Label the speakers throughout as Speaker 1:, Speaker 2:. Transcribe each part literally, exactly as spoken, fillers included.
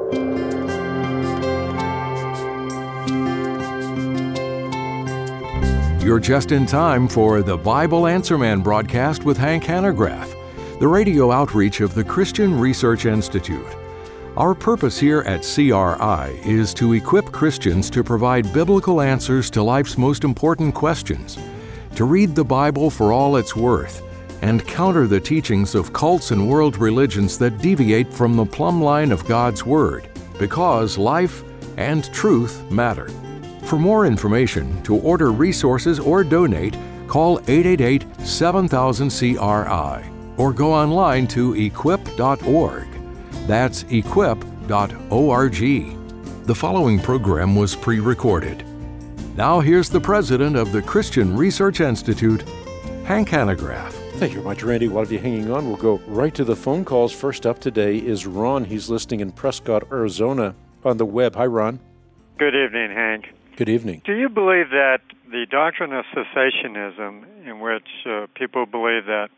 Speaker 1: You're just in time for the Bible Answer Man broadcast with Hank Hanegraaff, the radio outreach of the Christian Research Institute. Our purpose here at C R I is to equip Christians to provide biblical answers to life's most important questions, to read the Bible for all it's worth, and counter the teachings of cults and world religions that deviate from the plumb line of God's Word, because life and truth matter. For more information, to order resources or donate, call eight eight eight, seven thousand, C R I or go online to equip dot org. That's equip dot org. The following program was pre-recorded. Now here's the president of the Christian Research Institute, Hank Hanegraaff.
Speaker 2: Thank you very much, Randy. While you're hanging on, we'll go right to the phone calls. First up today is Ron. He's listening in Prescott, Arizona on the web. Hi, Ron.
Speaker 3: Good evening, Hank.
Speaker 2: Good evening.
Speaker 3: Do you believe that the doctrine of cessationism, in which uh, people believe that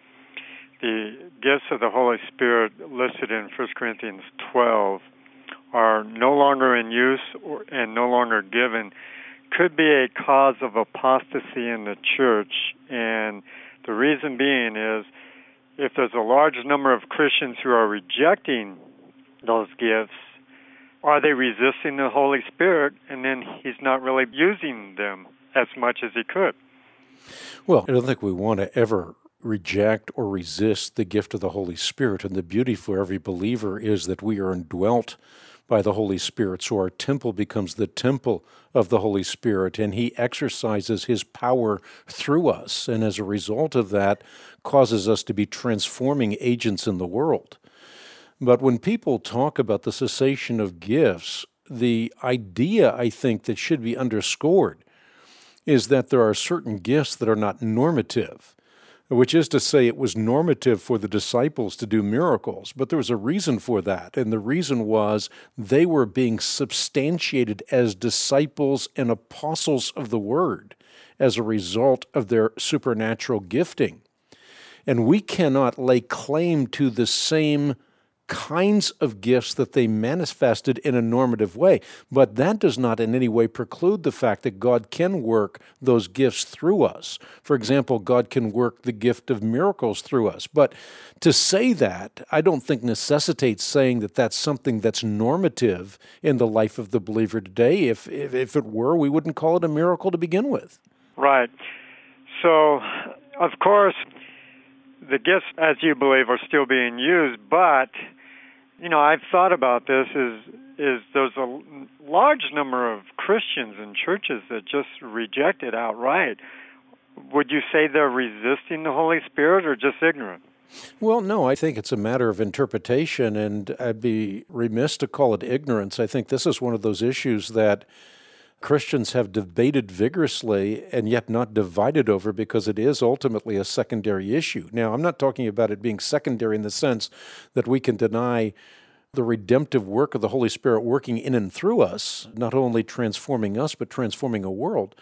Speaker 3: the gifts of the Holy Spirit listed in First Corinthians twelve are no longer in use or, and no longer given, could be a cause of apostasy in the church? And the reason being is, if there's a large number of Christians who are rejecting those gifts, are they resisting the Holy Spirit, and then He's not really using them as much as He could?
Speaker 2: Well, I don't think we want to ever reject or resist the gift of the Holy Spirit. And the beauty for every believer is that we are indwelt by the Holy Spirit. So our temple becomes the temple of the Holy Spirit, and He exercises His power through us. And as a result of that, causes us to be transforming agents in the world. But when people talk about the cessation of gifts, the idea, I think, that should be underscored is that there are certain gifts that are not normative, which is to say it was normative for the disciples to do miracles, but there was a reason for that, and the reason was they were being substantiated as disciples and apostles of the Word as a result of their supernatural gifting. And we cannot lay claim to the same kinds of gifts that they manifested in a normative way. But that does not in any way preclude the fact that God can work those gifts through us. For example, God can work the gift of miracles through us. But to say that, I don't think necessitates saying that that's something that's normative in the life of the believer today. If, if, if it were, we wouldn't call it a miracle to begin with. Right.
Speaker 3: So, of course, the gifts, as you believe, are still being used, but you know, I've thought about this, is is there's a large number of Christians and churches that just reject it outright. Would you say they're resisting the Holy Spirit or just ignorant?
Speaker 2: Well, no, I think it's a matter of interpretation, and I'd be remiss to call it ignorance. I think this is one of those issues that Christians have debated vigorously and yet not divided over, because it is ultimately a secondary issue. Now, I'm not talking about it being secondary in the sense that we can deny the redemptive work of the Holy Spirit working in and through us, not only transforming us, but transforming a world.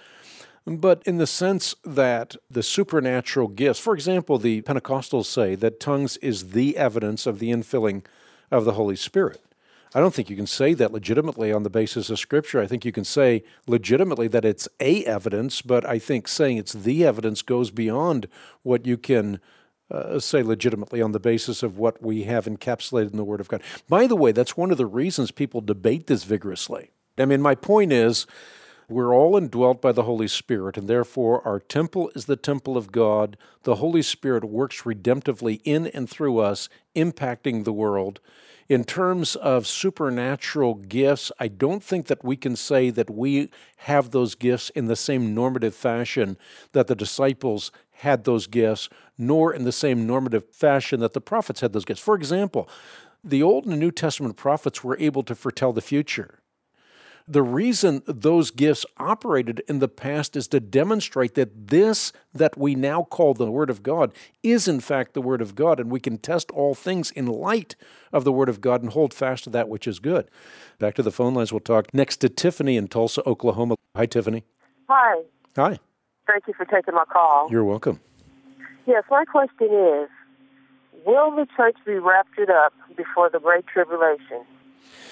Speaker 2: But in the sense that the supernatural gifts, for example, the Pentecostals say that tongues is the evidence of the infilling of the Holy Spirit. I don't think you can say that legitimately on the basis of Scripture. I think you can say legitimately that it's a evidence, but I think saying it's the evidence goes beyond what you can uh, say legitimately on the basis of what we have encapsulated in the Word of God. By the way, that's one of the reasons people debate this vigorously. I mean, my point is, we're all indwelt by the Holy Spirit, and therefore our temple is the temple of God. The Holy Spirit works redemptively in and through us, impacting the world. In terms of supernatural gifts, I don't think that we can say that we have those gifts in the same normative fashion that the disciples had those gifts, nor in the same normative fashion that the prophets had those gifts. For example, the Old and New Testament prophets were able to foretell the future. The reason those gifts operated in the past is to demonstrate that this that we now call the Word of God is in fact the Word of God, and we can test all things in light of the Word of God and hold fast to that which is good. Back to the phone lines, we'll talk next to Tiffany in Tulsa, Oklahoma. Hi, Tiffany.
Speaker 4: Hi.
Speaker 2: Hi.
Speaker 4: Thank you for taking my call.
Speaker 2: You're welcome.
Speaker 4: Yes, my question is, will the church be raptured up before the Great Tribulation?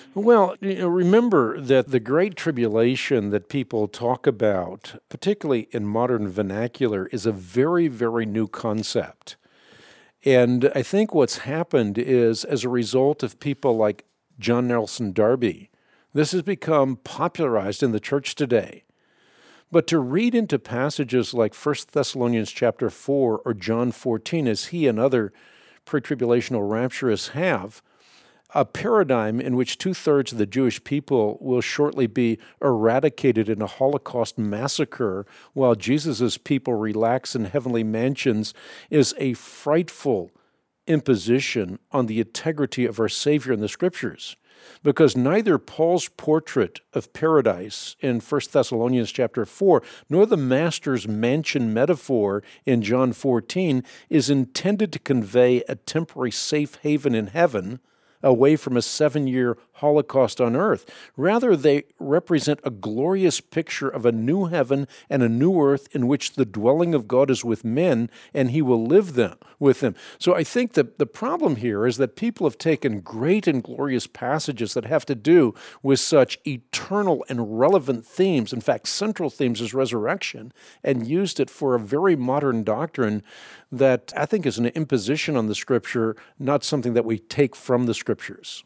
Speaker 2: Well, you know, remember that the Great Tribulation that people talk about, particularly in modern vernacular, is a very, very new concept. And I think what's happened is, as a result of people like John Nelson Darby, this has become popularized in the church today. But to read into passages like First Thessalonians chapter four or John fourteen, as he and other pre-tribulational rapturists have, a paradigm in which two-thirds of the Jewish people will shortly be eradicated in a Holocaust massacre while Jesus' people relax in heavenly mansions, is a frightful imposition on the integrity of our Savior in the Scriptures. Because neither Paul's portrait of paradise in First Thessalonians chapter four, nor the Master's mansion metaphor in John fourteen is intended to convey a temporary safe haven in heaven, away from a seven-year Holocaust on earth. Rather, they represent a glorious picture of a new heaven and a new earth in which the dwelling of God is with men, and he will live them with them. So I think that the problem here is that people have taken great and glorious passages that have to do with such eternal and relevant themes, in fact, central themes as resurrection, and used it for a very modern doctrine that I think is an imposition on the Scripture, not something that we take from the Scriptures.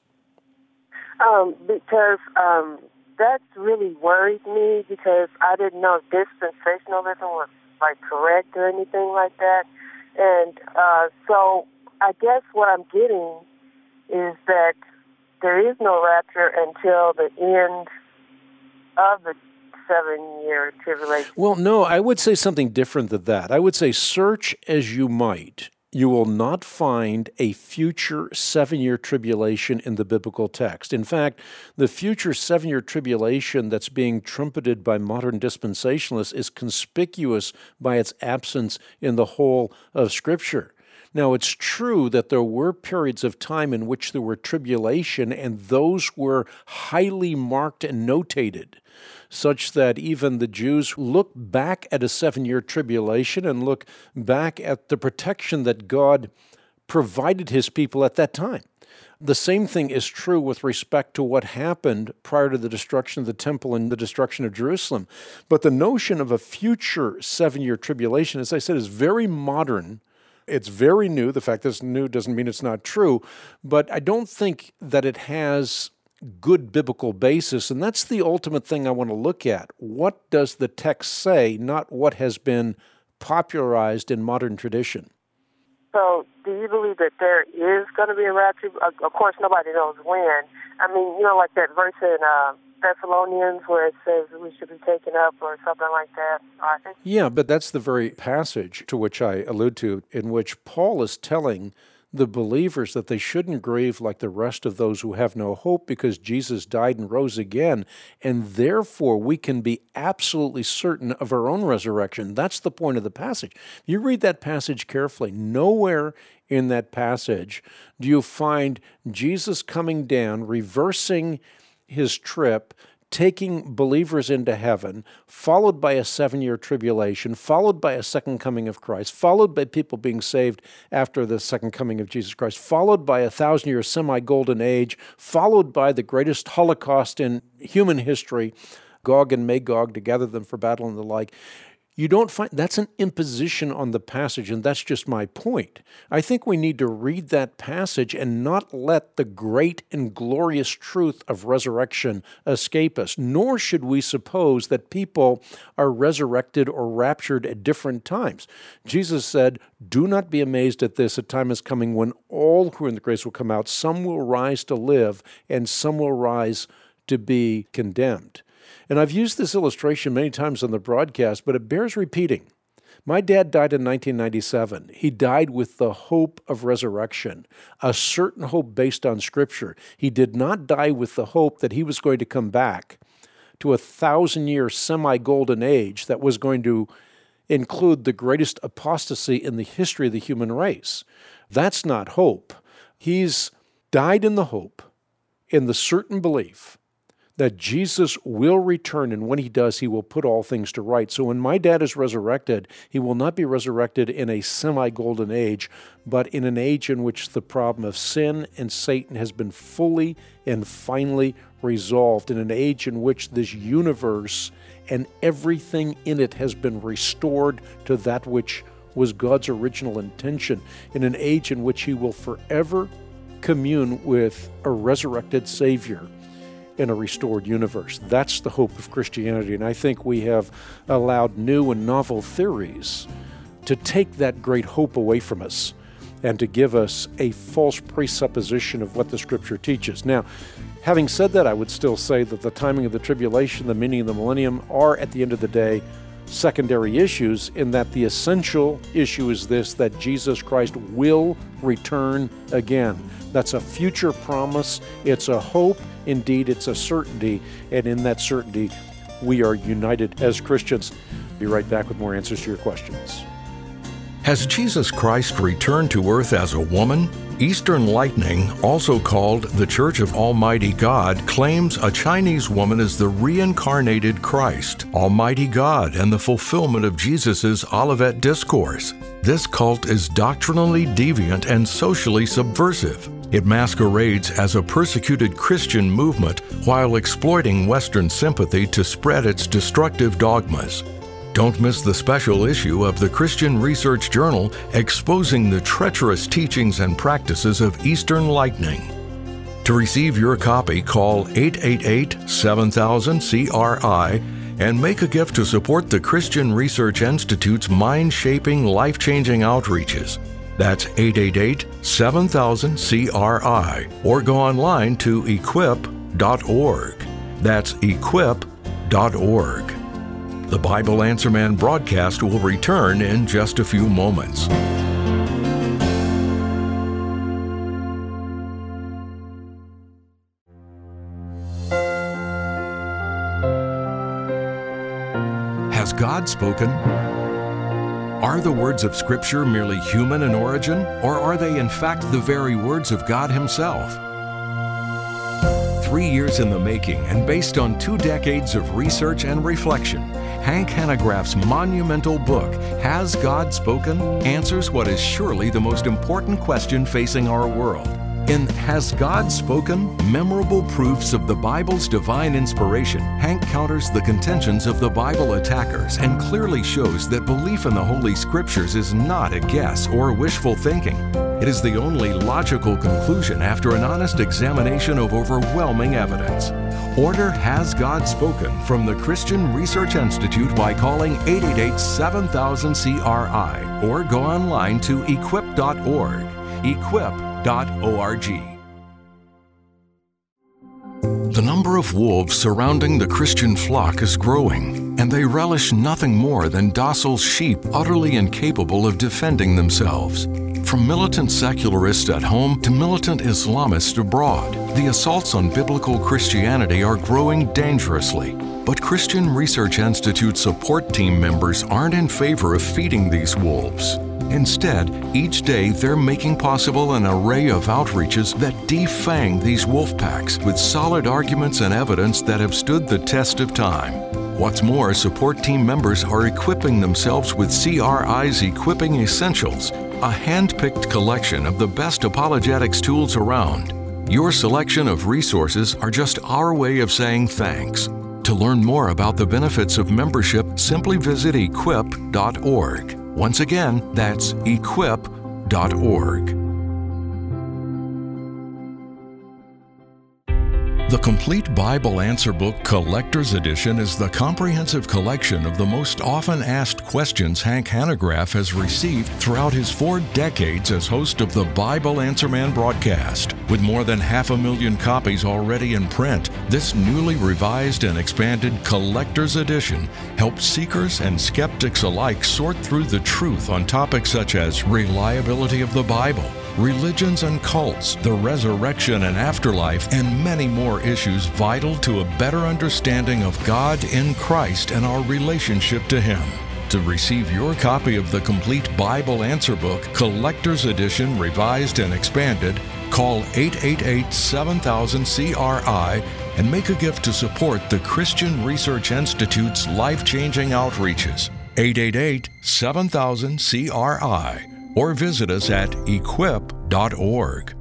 Speaker 4: Um, because um, that's really worried me, because I didn't know if dispensationalism was like correct or anything like that. And uh, so I guess what I'm getting is that there is no rapture until the end of the seven-year tribulation.
Speaker 2: Well, no, I would say something different than that. I would say, search as you might, you will not find a future seven-year tribulation in the biblical text. In fact, the future seven-year tribulation that's being trumpeted by modern dispensationalists is conspicuous by its absence in the whole of Scripture. Now, it's true that there were periods of time in which there were tribulation, and those were highly marked and notated, such that even the Jews look back at a seven-year tribulation and look back at the protection that God provided his people at that time. The same thing is true with respect to what happened prior to the destruction of the temple and the destruction of Jerusalem. But the notion of a future seven-year tribulation, as I said, is very modern. It's very new. The fact that it's new doesn't mean it's not true, but I don't think that it has good biblical basis, and that's the ultimate thing I want to look at. What does the text say, not what has been popularized in modern tradition?
Speaker 4: So do you believe that there is going to be a rapture? Of course, nobody knows when. I mean, you know, like that verse in uh, Thessalonians where it says we should be taken up or something like that. I think.
Speaker 2: Yeah, but that's the very passage to which I allude to, in which Paul is telling the believers that they shouldn't grieve like the rest of those who have no hope, because Jesus died and rose again, and therefore we can be absolutely certain of our own resurrection. That's the point of the passage. You read that passage carefully. Nowhere in that passage do you find Jesus coming down, reversing his trip, taking believers into heaven, followed by a seven-year tribulation, followed by a second coming of Christ, followed by people being saved after the second coming of Jesus Christ, followed by a thousand-year semi-golden age, followed by the greatest Holocaust in human history, Gog and Magog, to gather them for battle and the like. You don't find, that's an imposition on the passage, and that's just my point. I think we need to read that passage and not let the great and glorious truth of resurrection escape us, nor should we suppose that people are resurrected or raptured at different times. Jesus said, "Do not be amazed at this, a time is coming when all who are in the grace will come out. Some will rise to live, and some will rise to be condemned." And I've used this illustration many times on the broadcast, but it bears repeating. My dad died in nineteen ninety-seven. He died with the hope of resurrection, a certain hope based on Scripture. He did not die with the hope that he was going to come back to a thousand-year semi-golden age that was going to include the greatest apostasy in the history of the human race. That's not hope. He's died in the hope, in the certain belief that Jesus will return, and when he does, he will put all things to right. So when my dad is resurrected, he will not be resurrected in a semi-golden age, but in an age in which the problem of sin and Satan has been fully and finally resolved, in an age in which this universe and everything in it has been restored to that which was God's original intention, in an age in which he will forever commune with a resurrected Savior in a restored universe. That's the hope of Christianity, and I think we have allowed new and novel theories to take that great hope away from us and to give us a false presupposition of what the Scripture teaches. Now, having said that, I would still say that the timing of the tribulation, the meaning of the millennium, are, at the end of the day, secondary issues, in that the essential issue is this, that Jesus Christ will return again. That's a future promise. It's a hope. Indeed, it's a certainty. And in that certainty, we are united as Christians. Be right back with more answers to your questions.
Speaker 1: Has Jesus Christ returned to earth as a woman? Eastern Lightning, also called the Church of Almighty God, claims a Chinese woman is the reincarnated Christ, Almighty God, and the fulfillment of Jesus' Olivet Discourse. This cult is doctrinally deviant and socially subversive. It masquerades as a persecuted Christian movement while exploiting Western sympathy to spread its destructive dogmas. Don't miss the special issue of the Christian Research Journal exposing the treacherous teachings and practices of Eastern Lightning. To receive your copy, call eight eight eight, seven thousand, C R I and make a gift to support the Christian Research Institute's mind-shaping, life-changing outreaches. That's eight eight eight, seven thousand, C R I, or go online to equip dot org. That's equip dot org. The Bible Answer Man broadcast will return in just a few moments. Has God spoken? Are the words of Scripture merely human in origin, or are they in fact the very words of God Himself? Three years in the making and based on two decades of research and reflection, Hank Hanegraaff's monumental book, Has God Spoken?, answers what is surely the most important question facing our world. In Has God Spoken? Memorable Proofs of the Bible's Divine Inspiration, Hank counters the contentions of the Bible attackers and clearly shows that belief in the Holy Scriptures is not a guess or wishful thinking. It is the only logical conclusion after an honest examination of overwhelming evidence. Order Has God Spoken from the Christian Research Institute by calling eight eight eight, seven thousand, C R I or go online to equip dot org. equip dot org. The number of wolves surrounding the Christian flock is growing, and they relish nothing more than docile sheep utterly incapable of defending themselves. From militant secularists at home to militant Islamists abroad, the assaults on biblical Christianity are growing dangerously. But Christian Research Institute support team members aren't in favor of feeding these wolves. Instead, each day they're making possible an array of outreaches that defang these wolf packs with solid arguments and evidence that have stood the test of time. What's more, support team members are equipping themselves with C R I's Equipping Essentials, a hand-picked collection of the best apologetics tools around. Your selection of resources are just our way of saying thanks. To learn more about the benefits of membership, simply visit equip dot org. Once again, that's equip dot org. The Complete Bible Answer Book Collector's Edition is the comprehensive collection of the most often asked questions Hank Hanegraaff has received throughout his four decades as host of the Bible Answer Man broadcast. With more than half a million copies already in print, this newly revised and expanded Collector's Edition helps seekers and skeptics alike sort through the truth on topics such as reliability of the Bible, religions and cults, the resurrection and afterlife, and many more issues vital to a better understanding of God in Christ and our relationship to Him. To receive your copy of the Complete Bible Answer Book, Collector's Edition, Revised and Expanded, call eight eight eight, seven thousand, C R I and make a gift to support the Christian Research Institute's life-changing outreaches. eight eight eight, seven thousand, C R I or visit us at equip dot org.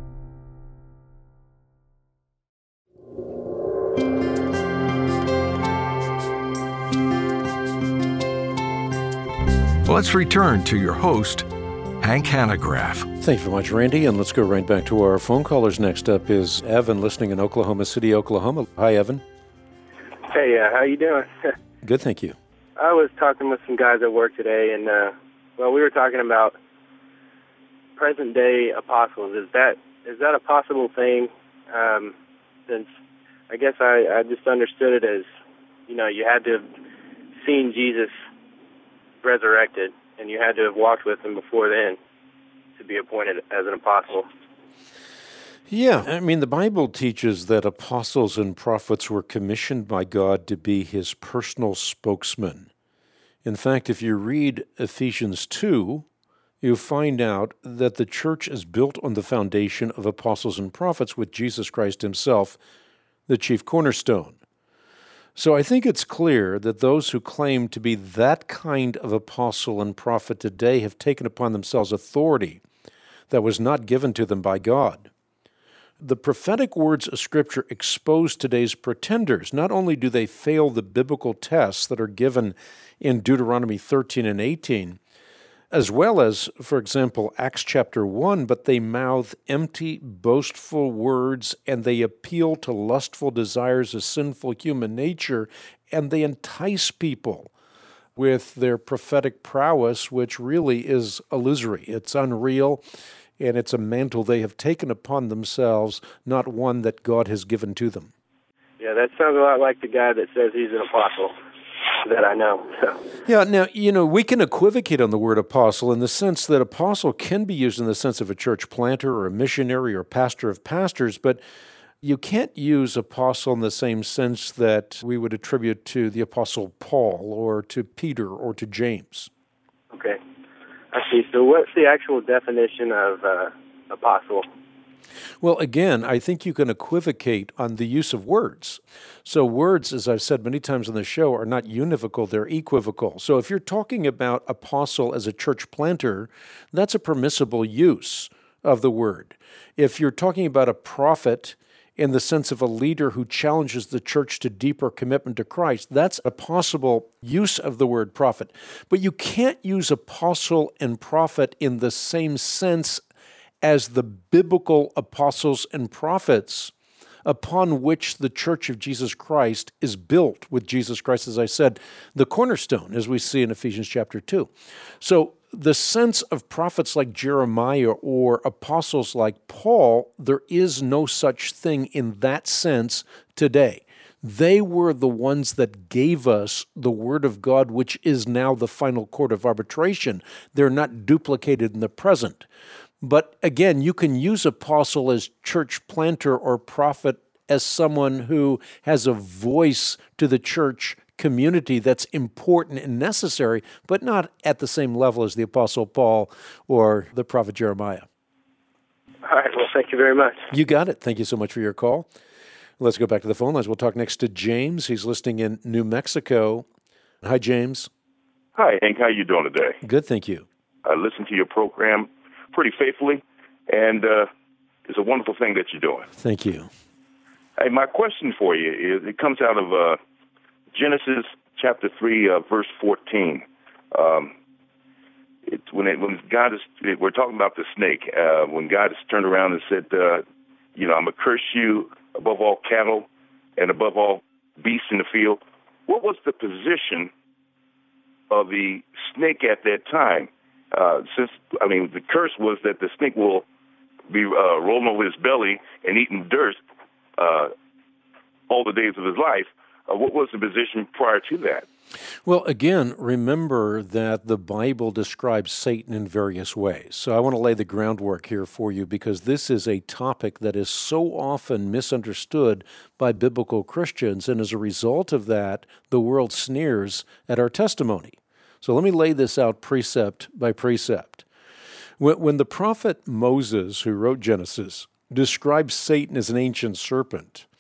Speaker 1: Let's return to your host, Hank Hanegraaff.
Speaker 2: Thank you very much, Randy, and let's go right back to our phone callers. Next up is Evan, listening in Oklahoma City, Oklahoma. Hi, Evan.
Speaker 5: Hey, uh, how you doing?
Speaker 2: Good, thank you.
Speaker 5: I was talking with some guys at work today, and, uh, well, we were talking about present-day apostles. Is that is that a possible thing? Um, since I guess I, I just understood it as, you know, you had to have seen Jesus resurrected, and you had to have walked with him before then to be appointed as an apostle.
Speaker 2: Yeah, I mean, the Bible teaches that apostles and prophets were commissioned by God to be his personal spokesman. In fact, if you read Ephesians two, you find out that the church is built on the foundation of apostles and prophets with Jesus Christ himself, the chief cornerstone. So I think it's clear that those who claim to be that kind of apostle and prophet today have taken upon themselves authority that was not given to them by God. The prophetic words of Scripture expose today's pretenders. Not only do they fail the biblical tests that are given in Deuteronomy thirteen and eighteen, as well as, for example, Acts chapter one, but they mouth empty, boastful words, and they appeal to lustful desires of sinful human nature, and they entice people with their prophetic prowess, which really is illusory. It's unreal, and it's a mantle they have taken upon themselves, not one that God has given to them.
Speaker 5: Yeah, that sounds a lot like the guy that says he's an apostle that I know. So.
Speaker 2: Yeah, now, you know, we can equivocate on the word apostle in the sense that apostle can be used in the sense of a church planter or a missionary or pastor of pastors, but you can't use apostle in the same sense that we would attribute to the apostle Paul or to Peter or to James.
Speaker 5: Okay. I see. So what's the actual definition of uh, apostle?
Speaker 2: Well, again, I think you can equivocate on the use of words. So words, as I've said many times on the show, are not univocal, they're equivocal. So if you're talking about apostle as a church planter, that's a permissible use of the word. If you're talking about a prophet in the sense of a leader who challenges the church to deeper commitment to Christ, that's a possible use of the word prophet. But you can't use apostle and prophet in the same sense as the biblical apostles and prophets upon which the Church of Jesus Christ is built, with Jesus Christ, as I said, the cornerstone, as we see in Ephesians chapter two. So the sense of prophets like Jeremiah or apostles like Paul, there is no such thing in that sense today. They were the ones that gave us the Word of God, which is now the final court of arbitration. They're not duplicated in the present. But again, you can use apostle as church planter or prophet as someone who has a voice to the church community that's important and necessary, but not at the same level as the apostle Paul or the prophet Jeremiah.
Speaker 5: All right. Well, thank you very much.
Speaker 2: You got it. Thank you so much for your call. Let's go back to the phone lines. We'll talk next to James. He's listening in New Mexico. Hi, James.
Speaker 6: Hi, Hank. How you doing today?
Speaker 2: Good, thank you.
Speaker 6: I listen to your program pretty faithfully, and uh, it's a wonderful thing that you're doing.
Speaker 2: Thank you.
Speaker 6: Hey, my question for you is, it comes out of uh, Genesis chapter three, uh, verse fourteen. Um, it's when it, when God is, we're talking about the snake. Uh, when God has turned around and said, uh, you know, I'm going to curse you above all cattle and above all beasts in the field. What was the position of the snake at that time? Uh, since, I mean, the curse was that the snake will be uh, rolling over his belly and eating dirt uh, all the days of his life. Uh, what was the position prior to that?
Speaker 2: Well, again, remember that the Bible describes Satan in various ways. So I want to lay the groundwork here for you because this is a topic that is so often misunderstood by biblical Christians, and as a result of that, the world sneers at our testimony. So let me lay this out precept by precept. When, when the prophet Moses, who wrote Genesis, describes Satan as an ancient serpent,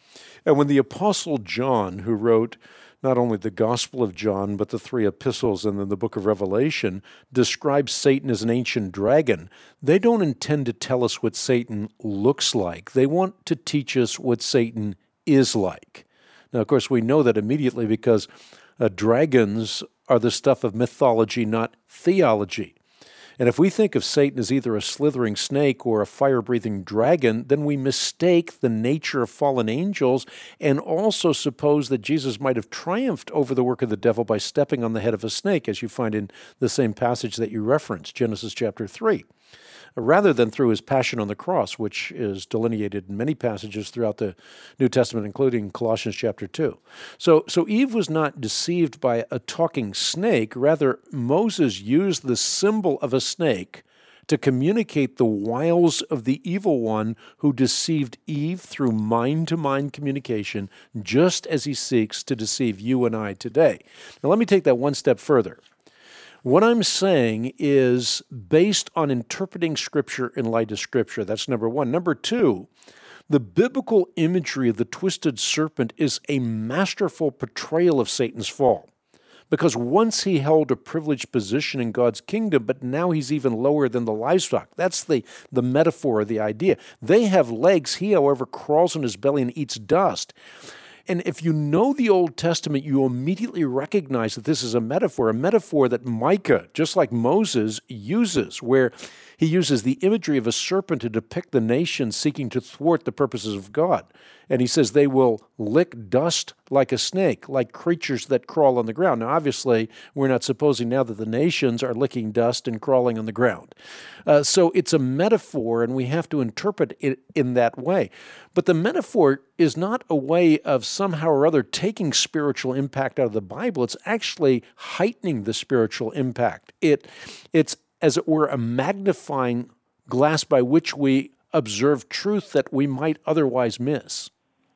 Speaker 2: And when the Apostle John, who wrote not only the Gospel of John, but the three epistles and then the book of Revelation, describes Satan as an ancient dragon, they don't intend to tell us what Satan looks like. They want to teach us what Satan is like. Now, of course, we know that immediately because uh, dragons are the stuff of mythology, not theology. And if we think of Satan as either a slithering snake or a fire-breathing dragon, then we mistake the nature of fallen angels and also suppose that Jesus might have triumphed over the work of the devil by stepping on the head of a snake, as you find in the same passage that you referenced, Genesis chapter three, rather than through his passion on the cross, which is delineated in many passages throughout the New Testament, including Colossians chapter two. So, so Eve was not deceived by a talking snake. Rather, Moses used the symbol of a snake to communicate the wiles of the evil one who deceived Eve through mind-to-mind communication, just as he seeks to deceive you and I today. Now, let me take that one step further. What I'm saying is based on interpreting Scripture in light of Scripture. That's number one. Number two, the biblical imagery of the twisted serpent is a masterful portrayal of Satan's fall. Because once he held a privileged position in God's kingdom, but now he's even lower than the livestock. That's the, the metaphor, the idea. They have legs. He, however, crawls on his belly and eats dust. And if you know the Old Testament, you immediately recognize that this is a metaphor, a metaphor that Micah, just like Moses, uses, where he uses the imagery of a serpent to depict the nation seeking to thwart the purposes of God. And he says they will lick dust like a snake, like creatures that crawl on the ground. Now, obviously, we're not supposing now that the nations are licking dust and crawling on the ground. Uh, so it's a metaphor, and we have to interpret it in that way. But the metaphor is not a way of somehow or other taking spiritual impact out of the Bible. It's actually heightening the spiritual impact. It, it's, as it were, a magnifying glass by which we observe truth that we might otherwise miss.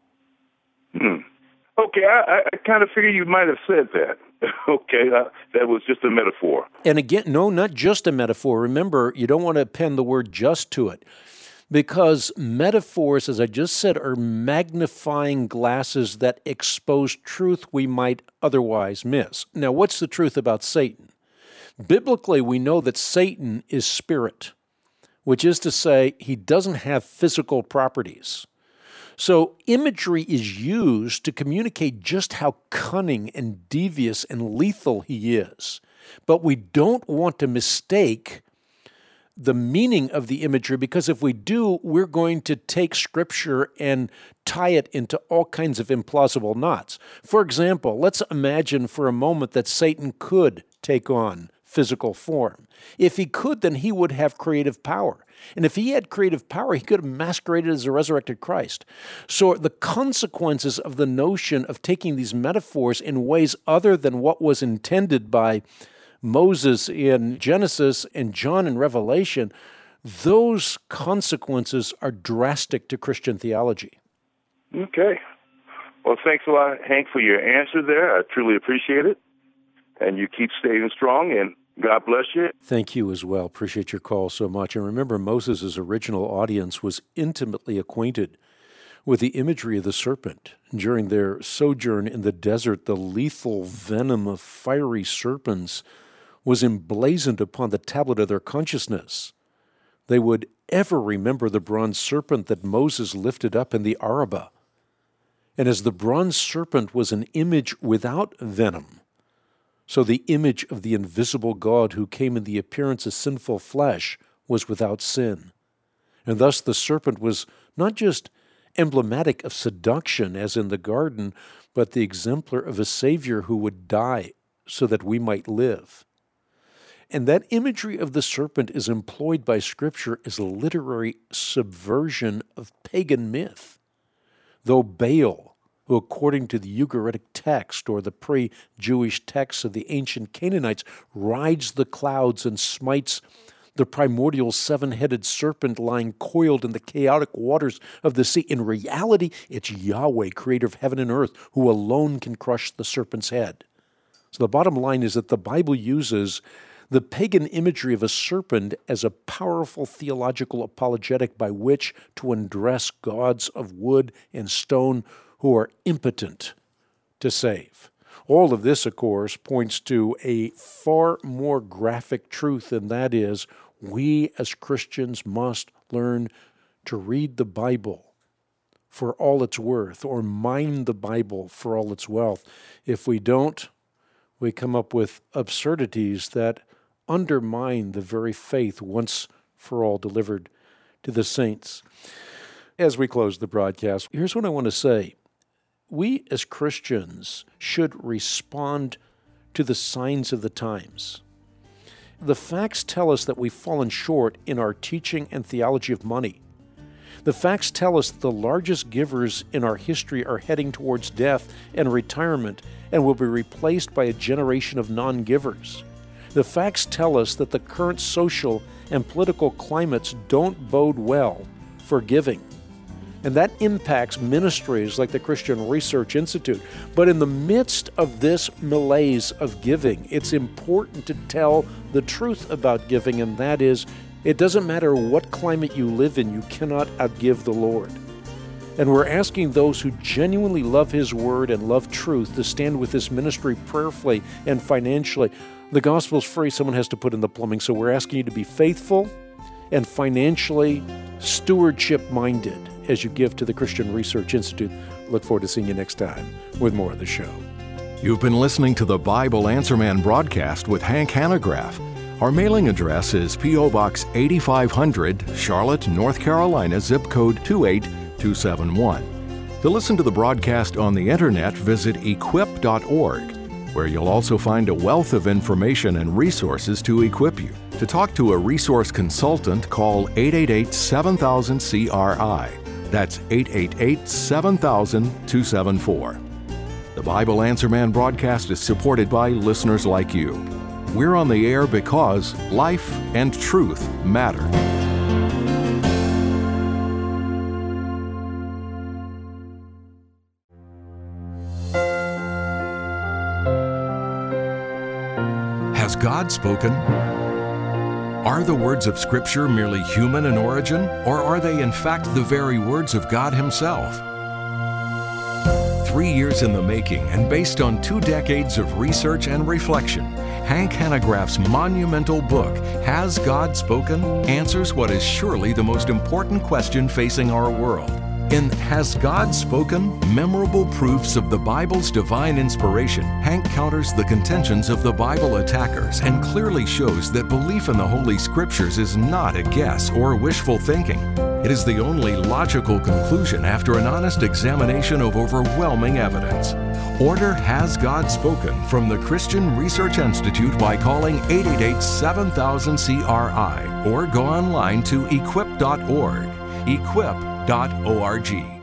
Speaker 6: Hmm. Okay, I, I kind of figured you might have said that. Okay, uh, that was just a metaphor.
Speaker 2: And again, no, not just a metaphor. Remember, you don't want to append the word just to it, because metaphors, as I just said, are magnifying glasses that expose truth we might otherwise miss. Now, what's the truth about Satan? Biblically, we know that Satan is spirit, which is to say he doesn't have physical properties. So imagery is used to communicate just how cunning and devious and lethal he is. But we don't want to mistake the meaning of the imagery, because if we do, we're going to take Scripture and tie it into all kinds of implausible knots. For example, let's imagine for a moment that Satan could take on physical form. If he could, then he would have creative power. And if he had creative power, he could have masqueraded as a resurrected Christ. So the consequences of the notion of taking these metaphors in ways other than what was intended by Moses in Genesis and John in Revelation, those consequences are drastic to Christian theology.
Speaker 6: Okay. Well, thanks a lot, Hank, for your answer there. I truly appreciate it. And you keep staying strong, and God bless you.
Speaker 2: Thank you as well. Appreciate your call so much. And remember, Moses' original audience was intimately acquainted with the imagery of the serpent. During their sojourn in the desert, the lethal venom of fiery serpents was emblazoned upon the tablet of their consciousness. They would ever remember the bronze serpent that Moses lifted up in the Arabah. And as the bronze serpent was an image without venom, so the image of the invisible God who came in the appearance of sinful flesh was without sin. And thus the serpent was not just emblematic of seduction as in the garden, but the exemplar of a Savior who would die so that we might live. And that imagery of the serpent is employed by Scripture as a literary subversion of pagan myth. Though Baal, who according to the Ugaritic text or the pre-Jewish texts of the ancient Canaanites rides the clouds and smites the primordial seven-headed serpent lying coiled in the chaotic waters of the sea, in reality, it's Yahweh, creator of heaven and earth, who alone can crush the serpent's head. So the bottom line is that the Bible uses the pagan imagery of a serpent as a powerful theological apologetic by which to undress gods of wood and stone who are impotent to save. All of this, of course, points to a far more graphic truth, and that is we as Christians must learn to read the Bible for all it's worth, or mine the Bible for all its wealth. If we don't, we come up with absurdities that undermine the very faith once for all delivered to the saints. As we close the broadcast, here's what I want to say. We as Christians should respond to the signs of the times. The facts tell us that we've fallen short in our teaching and theology of money. The facts tell us the largest givers in our history are heading towards death and retirement and will be replaced by a generation of non-givers. The facts tell us that the current social and political climates don't bode well for giving. And that impacts ministries like the Christian Research Institute. But in the midst of this malaise of giving, it's important to tell the truth about giving, and that is, it doesn't matter what climate you live in, you cannot outgive the Lord. And we're asking those who genuinely love His Word and love truth to stand with this ministry prayerfully and financially. The gospel's free, someone has to put in the plumbing, so we're asking you to be faithful and financially stewardship-minded as you give to the Christian Research Institute. Look forward to seeing you next time with more of the show.
Speaker 1: You've been listening to the Bible Answer Man broadcast with Hank Hanegraaff. Our mailing address is P O Box eighty-five hundred, Charlotte, North Carolina, zip code two eight two seven one. To listen to the broadcast on the internet, visit equip dot org, where you'll also find a wealth of information and resources to equip you. To talk to a resource consultant, call eight eight eight, seven thousand, C R I. That's eight eight eight, seven thousand, two seven four. The Bible Answer Man broadcast is supported by listeners like you. We're on the air because life and truth matter. Has God spoken? Are the words of Scripture merely human in origin, or are they in fact the very words of God Himself? Three years in the making and based on two decades of research and reflection, Hank Hanegraaff's monumental book, Has God Spoken?, answers what is surely the most important question facing our world. In Has God Spoken? Memorable Proofs of the Bible's Divine Inspiration, Hank counters the contentions of the Bible attackers and clearly shows that belief in the Holy Scriptures is not a guess or wishful thinking. It is the only logical conclusion after an honest examination of overwhelming evidence. Order Has God Spoken from the Christian Research Institute by calling eight eight eight, seven thousand, C R I or go online to equip dot org. equip dot org.